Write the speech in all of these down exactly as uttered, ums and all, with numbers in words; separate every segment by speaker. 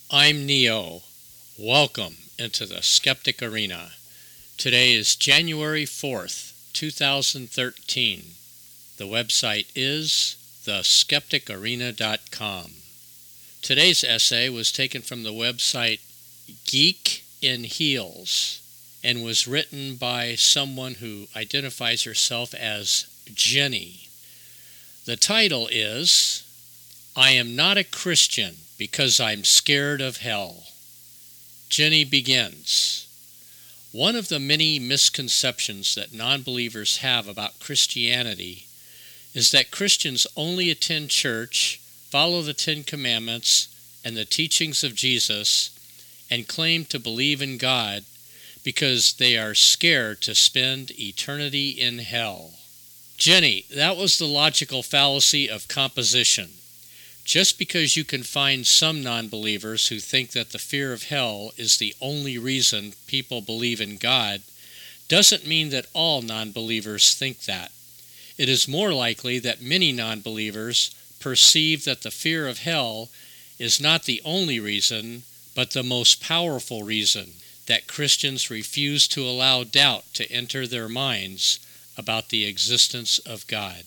Speaker 1: I'm Neo. Welcome into the Skeptic Arena. Today is January fourth, two thousand thirteen. The website is the skeptic arena dot com. Today's essay was taken from the website Geek in Heels and was written by someone who identifies herself as Jenny. The title is, I am not a Christian because I'm scared of hell. Jenny begins. One of the many misconceptions that non-believers have about Christianity is that Christians only attend church, follow the Ten Commandments and the teachings of Jesus, and claim to believe in God because they are scared to spend eternity in hell. Jenny, that was the logical fallacy of composition. Just because you can find some non-believers who think that the fear of hell is the only reason people believe in God, doesn't mean that all non-believers think that. It is more likely that many non-believers perceive that the fear of hell is not the only reason, but the most powerful reason that Christians refuse to allow doubt to enter their minds about the existence of God.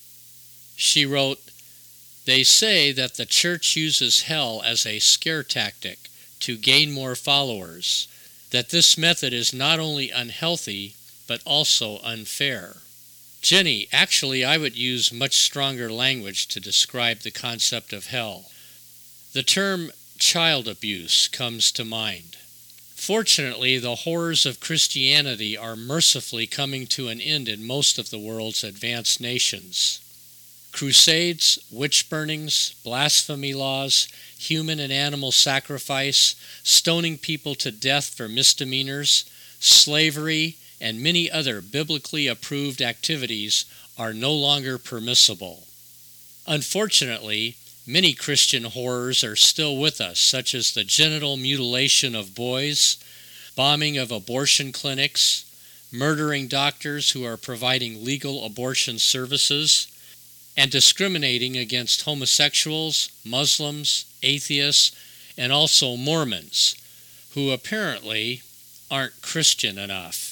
Speaker 1: She wrote, They say that the church uses hell as a scare tactic to gain more followers, that this method is not only unhealthy, but also unfair. Jenny, actually I would use much stronger language to describe the concept of hell. The term child abuse comes to mind. Fortunately, the horrors of Christianity are mercifully coming to an end in most of the world's advanced nations. Crusades, witch burnings, blasphemy laws, human and animal sacrifice, stoning people to death for misdemeanors, slavery, and many other biblically approved activities are no longer permissible. Unfortunately, many Christian horrors are still with us, such as the genital mutilation of boys, bombing of abortion clinics, murdering doctors who are providing legal abortion services, and discriminating against homosexuals, Muslims, atheists, and also Mormons, who apparently aren't Christian enough.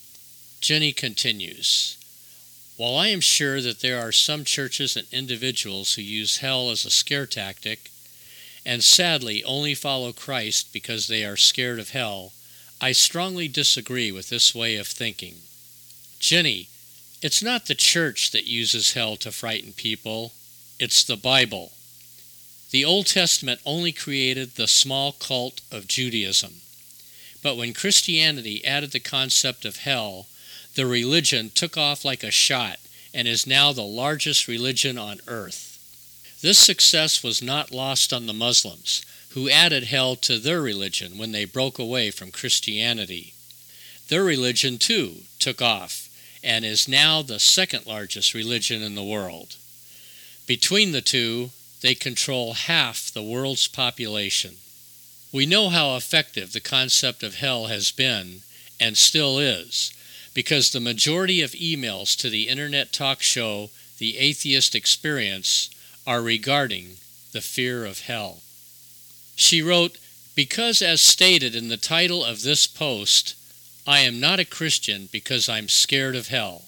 Speaker 1: Jenny continues, While I am sure that there are some churches and individuals who use hell as a scare tactic, and sadly only follow Christ because they are scared of hell, I strongly disagree with this way of thinking. Jenny, it's not the church that uses hell to frighten people, it's the Bible. The Old Testament only created the small cult of Judaism. But when Christianity added the concept of hell, the religion took off like a shot and is now the largest religion on earth. This success was not lost on the Muslims, who added hell to their religion when they broke away from Christianity. Their religion, too, took off and is now the second largest religion in the world. Between the two, they control half the world's population. We know how effective the concept of hell has been, and still is, because the majority of emails to the internet talk show The Atheist Experience are regarding the fear of hell. She wrote, Because as stated in the title of this post, I am not a Christian because I'm scared of hell.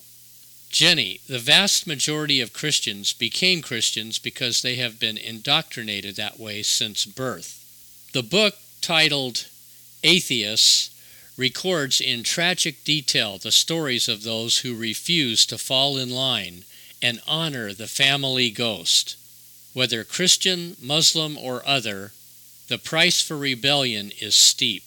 Speaker 1: Jenny, the vast majority of Christians became Christians because they have been indoctrinated that way since birth. The book, titled Atheists, records in tragic detail the stories of those who refuse to fall in line and honor the family ghost. Whether Christian, Muslim, or other, the price for rebellion is steep.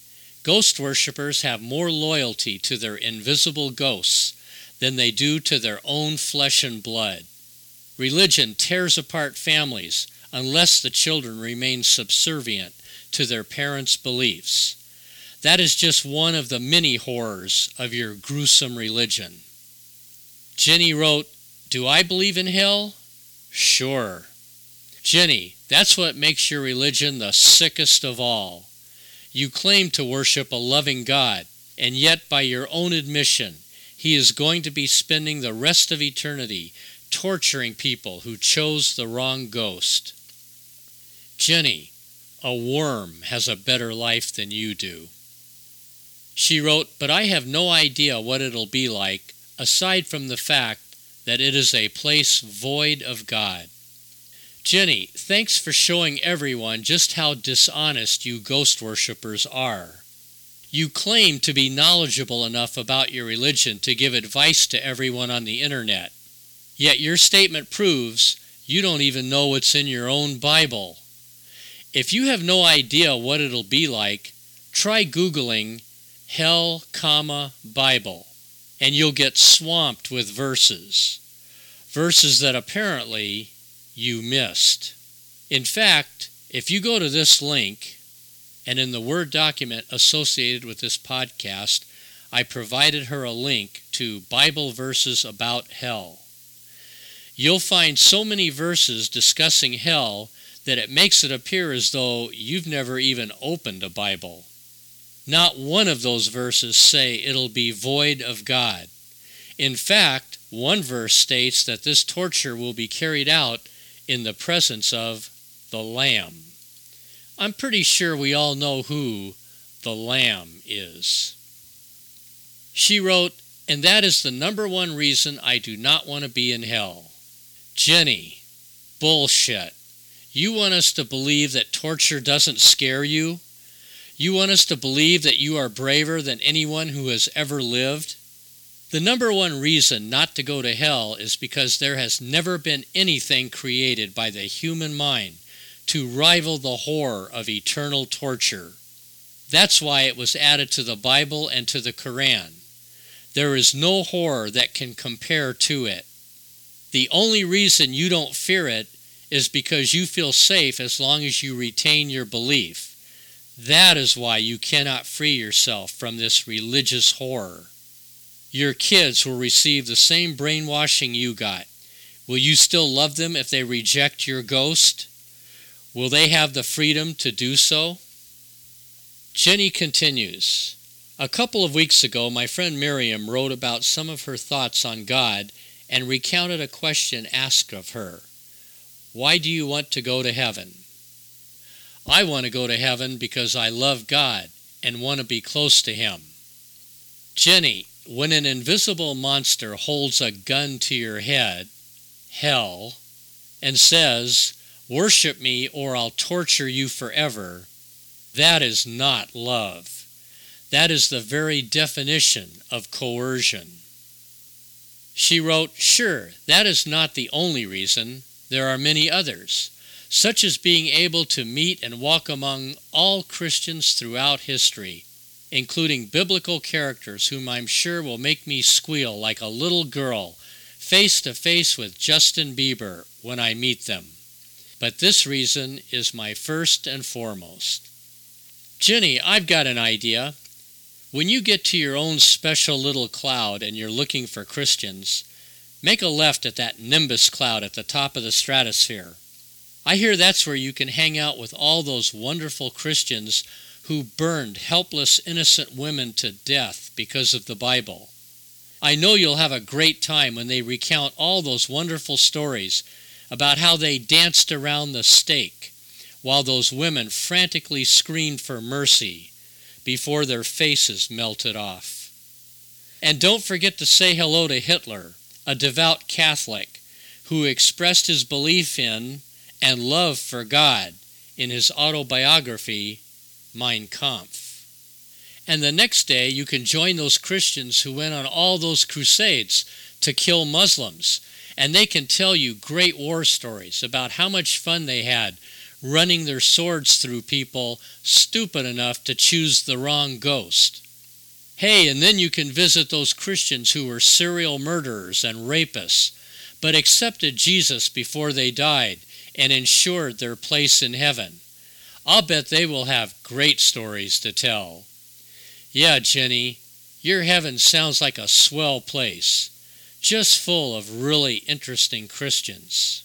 Speaker 1: Ghost worshippers have more loyalty to their invisible ghosts than they do to their own flesh and blood. Religion tears apart families unless the children remain subservient to their parents' beliefs. That is just one of the many horrors of your gruesome religion. Jenny wrote, Do I believe in hell? Sure. Jenny, that's what makes your religion the sickest of all. You claim to worship a loving God, and yet by your own admission, He is going to be spending the rest of eternity torturing people who chose the wrong ghost. Jenny, A worm has a better life than you do. She wrote, but I have no idea what it'll be like, aside from the fact that it is a place void of God. Jenny, thanks for showing everyone just how dishonest you ghost worshippers are. You claim to be knowledgeable enough about your religion to give advice to everyone on the internet. Yet your statement proves you don't even know what's in your own Bible. If you have no idea what it'll be like, try Googling hell, comma, Bible, and you'll get swamped with verses. Verses that apparently you missed. In fact, if you go to this link, and in the Word document associated with this podcast, I provided her a link to Bible verses about hell. You'll find so many verses discussing hell that it makes it appear as though you've never even opened a Bible. Not one of those verses say it'll be void of God. In fact, one verse states that this torture will be carried out in the presence of the Lamb. I'm pretty sure we all know who the Lamb is. She wrote, and that is the number one reason I do not want to be in hell. Jenny, bullshit. You want us to believe that torture doesn't scare you? You want us to believe that you are braver than anyone who has ever lived? The number one reason not to go to hell is because there has never been anything created by the human mind to rival the horror of eternal torture. That's why it was added to the Bible and to the Quran. There is no horror that can compare to it. The only reason you don't fear it is because you feel safe as long as you retain your belief. That is why you cannot free yourself from this religious horror. Your kids will receive the same brainwashing you got. Will you still love them if they reject your ghost? Will they have the freedom to do so? Jenny continues, a couple of weeks ago, my friend Miriam wrote about some of her thoughts on God and recounted a question asked of her. Why do you want to go to heaven? I want to go to heaven because I love God and want to be close to Him. Jenny, when an invisible monster holds a gun to your head, hell, and says, worship me or I'll torture you forever, that is not love. That is the very definition of coercion. She wrote, sure, that is not the only reason. There are many others, such as being able to meet and walk among all Christians throughout history, including biblical characters whom I'm sure will make me squeal like a little girl face to face with Justin Bieber when I meet them. But this reason is my first and foremost. Jenny, I've got an idea. When you get to your own special little cloud and you're looking for Christians, make a left at that Nimbus cloud at the top of the stratosphere. I hear that's where you can hang out with all those wonderful Christians who burned helpless, innocent women to death because of the Bible. I know you'll have a great time when they recount all those wonderful stories about how they danced around the stake while those women frantically screamed for mercy before their faces melted off. And don't forget to say hello to Hitler, a devout Catholic who expressed his belief in and love for God in his autobiography, Mein Kampf. And the next day you can join those Christians who went on all those crusades to kill Muslims, and they can tell you great war stories about how much fun they had running their swords through people stupid enough to choose the wrong ghost. Hey, and then you can visit those Christians who were serial murderers and rapists, but accepted Jesus before they died and ensured their place in heaven. I'll bet they will have great stories to tell. Yeah, Jenny, your heaven sounds like a swell place, just full of really interesting Christians.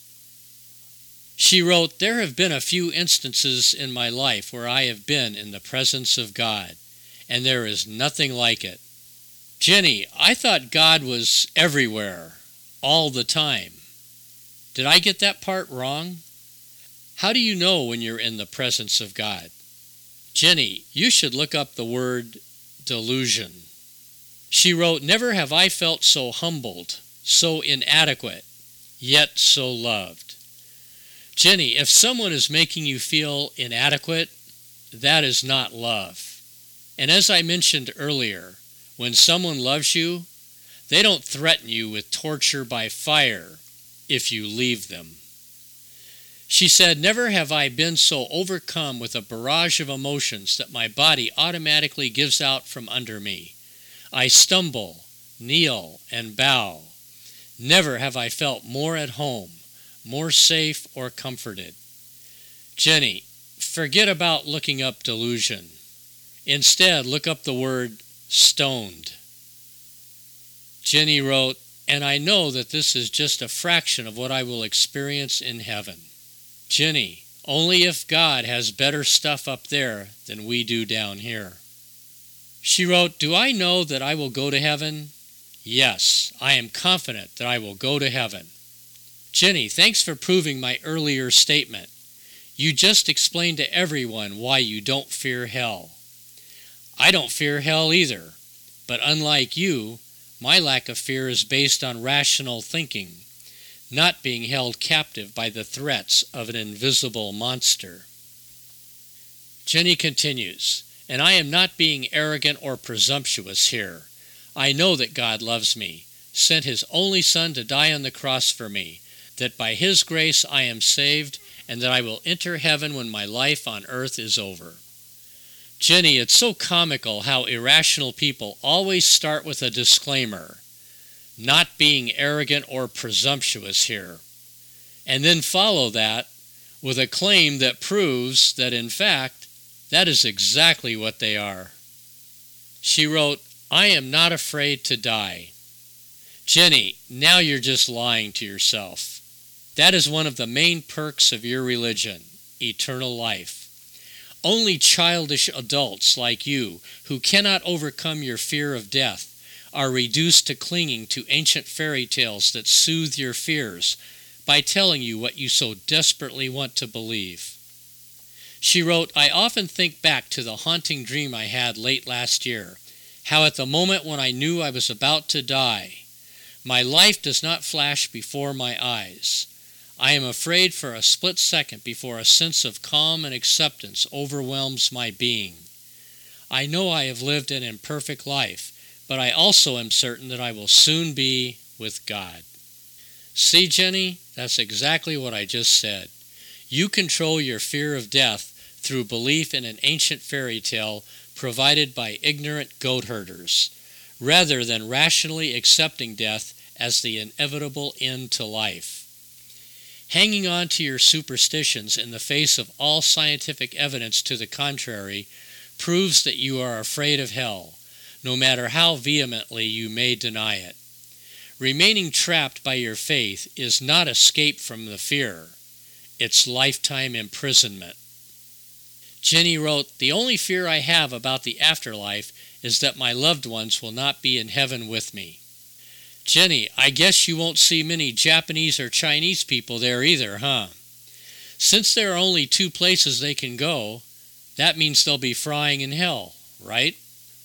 Speaker 1: She wrote, there have been a few instances in my life where I have been in the presence of God, and there is nothing like it. Jenny, I thought God was everywhere, all the time. Did I get that part wrong? How do you know when you're in the presence of God? Jenny, you should look up the word delusion. She wrote, never have I felt so humbled, so inadequate, yet so loved. Jenny, if someone is making you feel inadequate, that is not love. And as I mentioned earlier, when someone loves you, they don't threaten you with torture by fire if you leave them. She said, never have I been so overcome with a barrage of emotions that my body automatically gives out from under me. I stumble, kneel, and bow. Never have I felt more at home, more safe or comforted. Jenny, forget about looking up delusion. Instead, look up the word stoned. Jenny wrote, and I know that this is just a fraction of what I will experience in heaven. Jenny, only if God has better stuff up there than we do down here. She wrote, do I know that I will go to heaven? Yes, I am confident that I will go to heaven. Jenny, thanks for proving my earlier statement. You just explained to everyone why you don't fear hell. I don't fear hell either, but unlike you, my lack of fear is based on rational thinking, not being held captive by the threats of an invisible monster. Jenny continues, and I am not being arrogant or presumptuous here. I know that God loves me, sent His only Son to die on the cross for me, that by His grace I am saved, and that I will enter heaven when my life on earth is over. Jenny, it's so comical how irrational people always start with a disclaimer, not being arrogant or presumptuous here, and then follow that with a claim that proves that in fact, that is exactly what they are. She wrote, I am not afraid to die. Jenny, now you're just lying to yourself. That is one of the main perks of your religion, eternal life. Only childish adults like you, who cannot overcome your fear of death, are reduced to clinging to ancient fairy tales that soothe your fears by telling you what you so desperately want to believe. She wrote, I often think back to the haunting dream I had late last year, how at the moment when I knew I was about to die, my life does not flash before my eyes. I am afraid for a split second before a sense of calm and acceptance overwhelms my being. I know I have lived an imperfect life, but I also am certain that I will soon be with God. See, Jenny, that's exactly what I just said. You control your fear of death through belief in an ancient fairy tale provided by ignorant goat herders, rather than rationally accepting death as the inevitable end to life. Hanging on to your superstitions in the face of all scientific evidence to the contrary proves that you are afraid of hell, no matter how vehemently you may deny it. Remaining trapped by your faith is not escape from the fear, it's lifetime imprisonment. Jenny wrote, the only fear I have about the afterlife is that my loved ones will not be in heaven with me. Jenny, I guess you won't see many Japanese or Chinese people there either, huh? Since there are only two places they can go, that means they'll be frying in hell, right?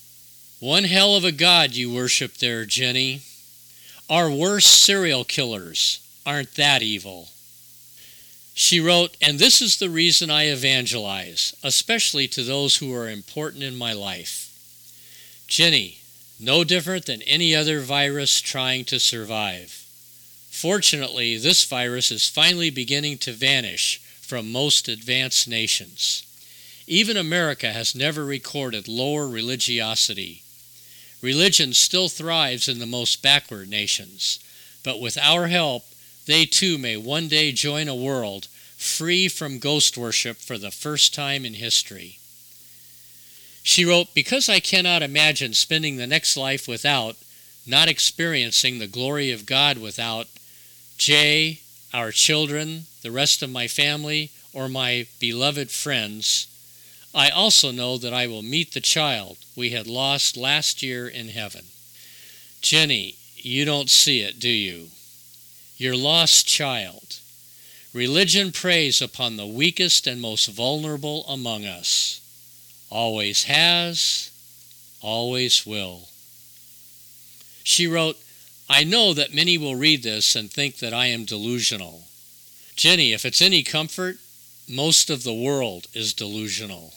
Speaker 1: One hell of a god you worship there, Jenny. Our worst serial killers aren't that evil. She wrote, and this is the reason I evangelize, especially to those who are important in my life. Jenny, no different than any other virus trying to survive. Fortunately, this virus is finally beginning to vanish from most advanced nations. Even America has never recorded lower religiosity. Religion still thrives in the most backward nations, but with our help, they too may one day join a world free from ghost worship for the first time in history. She wrote, because I cannot imagine spending the next life without, not experiencing the glory of God without, Jay, our children, the rest of my family, or my beloved friends, I also know that I will meet the child we had lost last year in heaven. Jenny, you don't see it, do you? Your lost child. Religion preys upon the weakest and most vulnerable among us. Always has, always will. She wrote, I know that many will read this and think that I am delusional. Jenny, if it's any comfort, most of the world is delusional.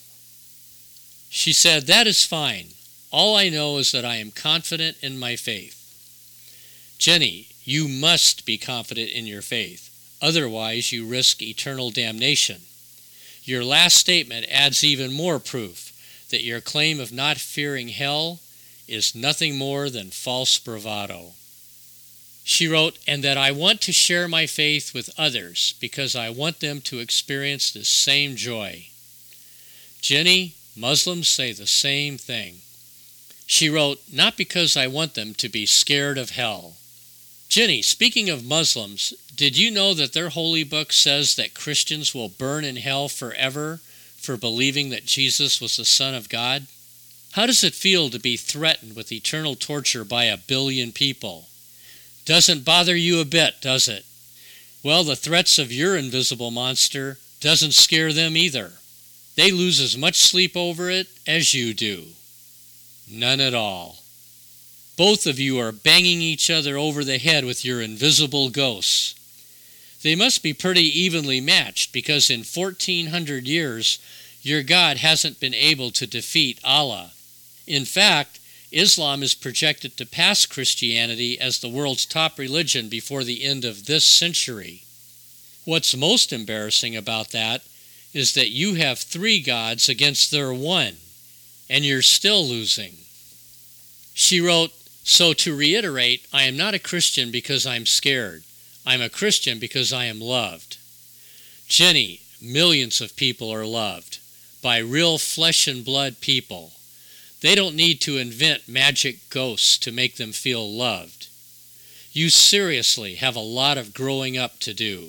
Speaker 1: She said, that is fine. All I know is that I am confident in my faith. Jenny, you must be confident in your faith. Otherwise, you risk eternal damnation. Your last statement adds even more proof that your claim of not fearing hell is nothing more than false bravado. She wrote, and that I want to share my faith with others because I want them to experience this same joy. Jenny, Muslims say the same thing. She wrote, not because I want them to be scared of hell. Jenny, speaking of Muslims, did you know that their holy book says that Christians will burn in hell forever for believing that Jesus was the Son of God? How does it feel to be threatened with eternal torture by a billion people? Doesn't bother you a bit, does it? Well, the threats of your invisible monster doesn't scare them either. They lose as much sleep over it as you do. None at all. Both of you are banging each other over the head with your invisible ghosts. They must be pretty evenly matched because in fourteen hundred years, your God hasn't been able to defeat Allah. In fact, Islam is projected to pass Christianity as the world's top religion before the end of this century. What's most embarrassing about that is that you have three gods against their one, and you're still losing. She wrote, so to reiterate, I am not a Christian because I'm scared. I'm a Christian because I am loved. Jenny, millions of people are loved by real flesh and blood people. They don't need to invent magic ghosts to make them feel loved. You seriously have a lot of growing up to do.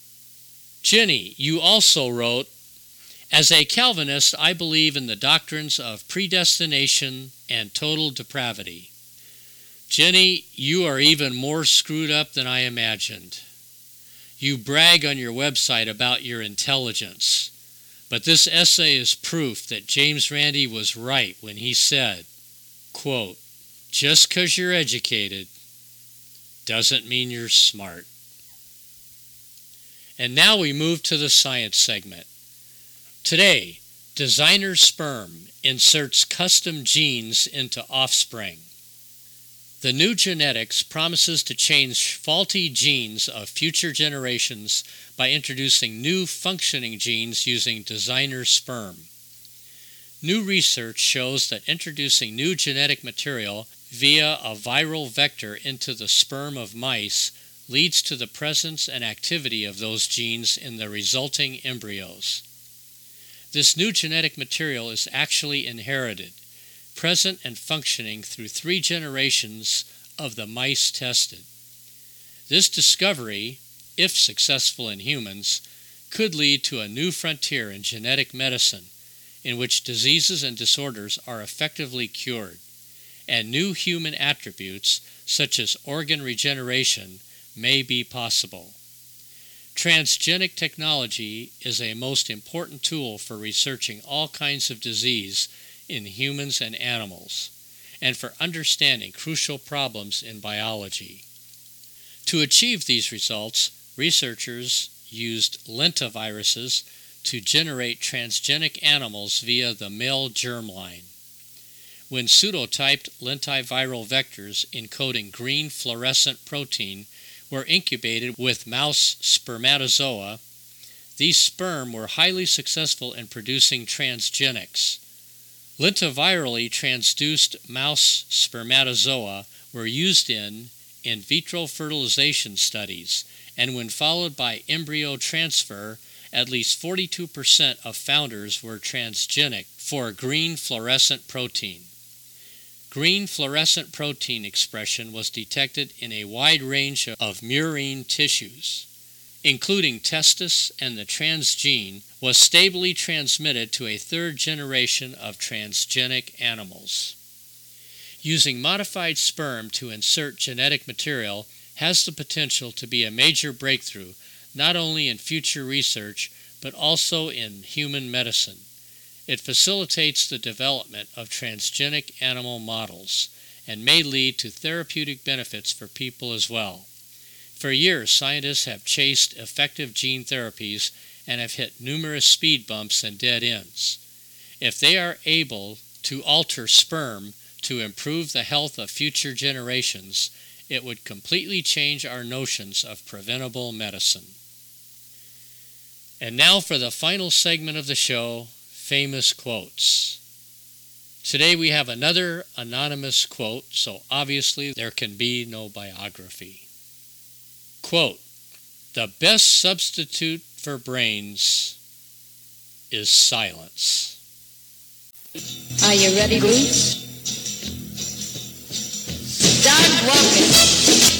Speaker 1: Jenny, you also wrote, as a Calvinist, I believe in the doctrines of predestination and total depravity. Jenny, you are even more screwed up than I imagined. You brag on your website about your intelligence, but this essay is proof that James Randi was right when he said, quote, just because you're educated doesn't mean you're smart. And now we move to the science segment. Today, designer sperm inserts custom genes into offspring. The new genetics promises to change faulty genes of future generations by introducing new functioning genes using designer sperm. New research shows that introducing new genetic material via a viral vector into the sperm of mice leads to the presence and activity of those genes in the resulting embryos. This new genetic material is actually inherited, present and functioning through three generations of the mice tested. This discovery, if successful in humans, could lead to a new frontier in genetic medicine in which diseases and disorders are effectively cured, and new human attributes such as organ regeneration may be possible. Transgenic technology is a most important tool for researching all kinds of disease in humans and animals, and for understanding crucial problems in biology. To achieve these results, researchers used lentiviruses to generate transgenic animals via the male germline. When pseudotyped lentiviral vectors encoding green fluorescent protein were incubated with mouse spermatozoa, these sperm were highly successful in producing transgenics. Lentivirally transduced mouse spermatozoa were used in in vitro fertilization studies, and when followed by embryo transfer, at least forty-two percent of founders were transgenic for green fluorescent protein. Green fluorescent protein expression was detected in a wide range of murine tissues, including testis, and the transgene was stably transmitted to a third generation of transgenic animals. Using modified sperm to insert genetic material has the potential to be a major breakthrough not only in future research, but also in human medicine. It facilitates the development of transgenic animal models and may lead to therapeutic benefits for people as well. For years, scientists have chased effective gene therapies and have hit numerous speed bumps and dead ends. If they are able to alter sperm to improve the health of future generations, it would completely change our notions of preventable medicine. And now for the final segment of the show, famous quotes. Today we have another anonymous quote, so obviously there can be no biography. Quote, "The best substitute for brains is silence."
Speaker 2: Are you ready, Bruce? Start walking.